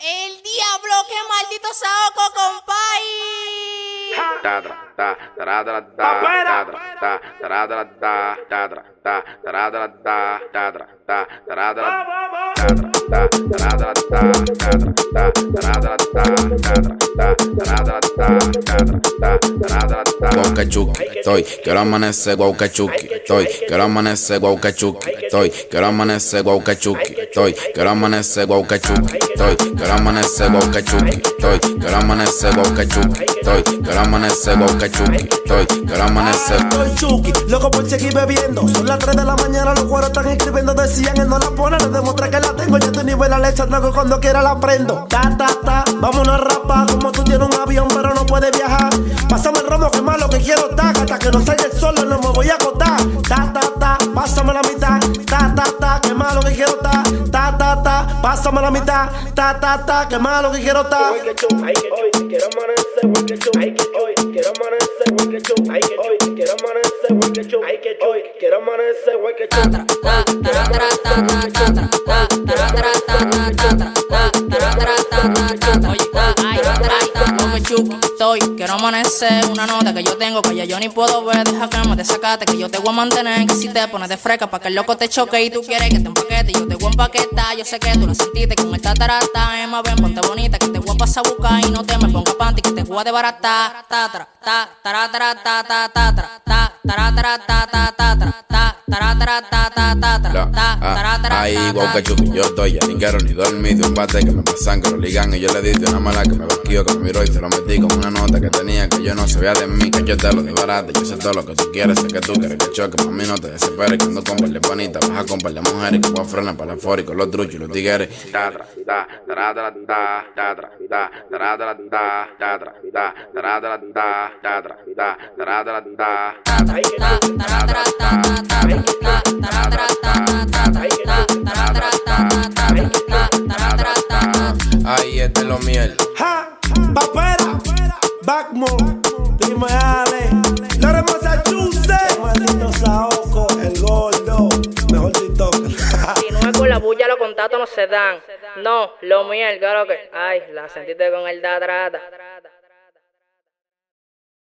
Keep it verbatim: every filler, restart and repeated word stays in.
El diablo, qué maldito saoco, compay. Ta tra ta tra tra ta ta tra ta tra tra ta ta tra ta tra tra ta ta tra ta tra tra Guaucachuki, estoy, quiero amanecer guaucachuki, estoy, quiero amanecer guaucachuki, estoy, quiero amanecer guaucachuki, estoy, quiero amanecer guaucachuki, estoy, quiero amanecer guaucachuki, estoy, quiero amanecer guaucachuki, estoy, quiero amanecer guaucachuki, estoy, quiero amanecer. Estoy chuki, loco por seguir bebiendo. Son las tres de la mañana, los cueros están escribiendo. Decían, él no la pone, les demuestra que la tengo. Ya tu nivel la leche, que cuando quiera la prendo. Ta, ta, ta, vámonos a rapar. Como tú tienes un avión, pero no puedes viajar. Pásame el romo, que más lo que quiero está. Hasta que no salga el sol, no me voy a acotar. Ta, ta, ta, pásame la mitad. Ta, ta, ta, que más lo que quiero está. Ta, ta, ta, pásame la mitad. Ta, ta, ta, que más lo que quiero está. Hoy quiero amanecer, hoy que yo, ay que hoy quiero amanecer, hoy que yo, ay que hoy quiero amanecer, hoy que yo, ay que hoy quiero amanecer, hoy que yo. Estoy, quiero amanecer, una nota que yo tengo que ya yo ni puedo ver. Deja que me desacate, que yo te voy a mantener. Que si te pones de fresca pa' que el loco te choque y tú quieres que te empaquete, yo te voy a empaquetar. Yo sé que tú lo sentiste con el tatarata. Emma, ven, ponte bonita, que te voy a pasar a buscar. Y no te me ponga panty, que te voy a desbaratar. Tatra, ta, taratara, ta, ta, tatra, ta, taratara, ta, ta, tatra, ta, taratara, ta, ta, tatra, ta, taratara. Ahí, guaucachuki, yo estoy, ya ni quiero ni dormir. De un bate que me pasan, que lo ligan. Y yo le di una mala que me vaquío, que me miró y se lo metí con una nota que tenía que yo no sabía de mí. Que yo te lo desbarate, yo sé todo lo que tú quieres. Sé que tú quieres que choque, para mí no te desesperes. Que ando con par de panitas, vas a con par de mujeres. Que voy a frenar para la fórico, los truchos y los tigres. ta tra ta tra tra ta ta tra ta tra tra ta ta tra ta tra tra ta ta tra ta tra tra ta Ahí es de lo miel. Ja, papera, Backmore, dime Ale, Lore Massachusetts, maldito saoco, el gordo, mejor TikTok. Si no es con la bulla, los contactos no se dan. No, lo mío, el claro que. Ay, la sentiste con el da trata.